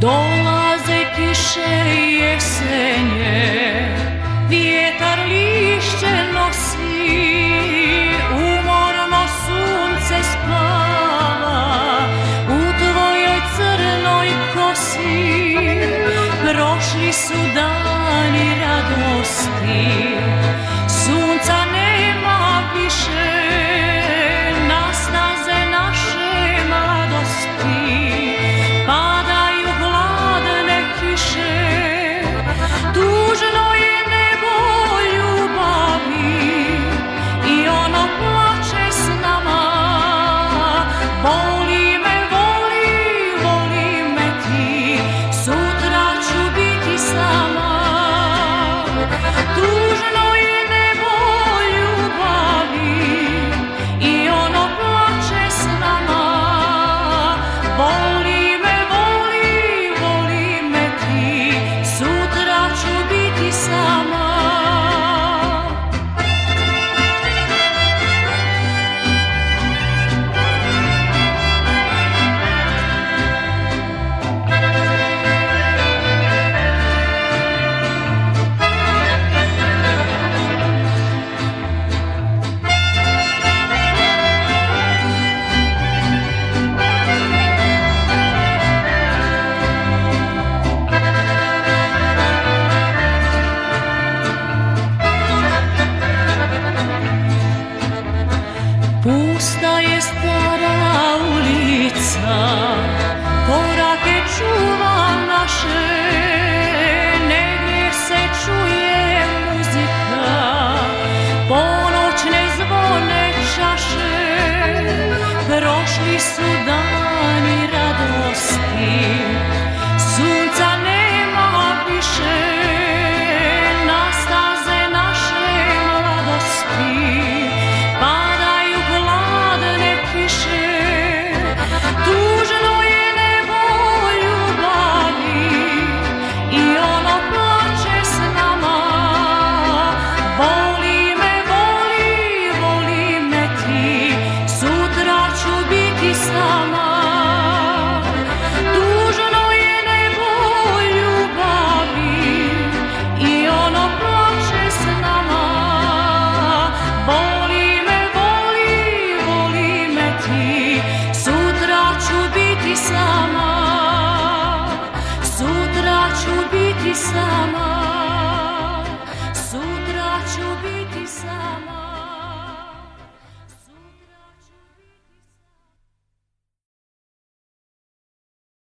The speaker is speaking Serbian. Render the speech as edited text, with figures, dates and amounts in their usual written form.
Dolaze kiše i jesenje, vjetar lišće nosi, umorno sunce spava u tvojoj crnoj kosi. Prošli su dani radosti, sunca nema više, na snaze naše mladosti padaju hladne kiše. Tužno je nebo ljubavi i ono plače s nama. Voli me, voli me ti, sutra ću biti sama. Tužno je nebo ljubavi i ono plače s nama. Voli me, voli me ti, sutra ću biti sama. Pusta je stara ulica, korake čuva naše, negdje se čuje muzika, ponoćne zvone čaše. Prošli su dani radosti, sunca nema više, na staze naše mladosti padaju hladne kiše. Tužno je nebo ljubavi i ono plače s nama. Voli me, voli me ti, sutra ću biti sama. Tužno je nebo ljubavi i ono plače s nama. Voli me ti, sutra ću biti sama. Sutra ću biti sama.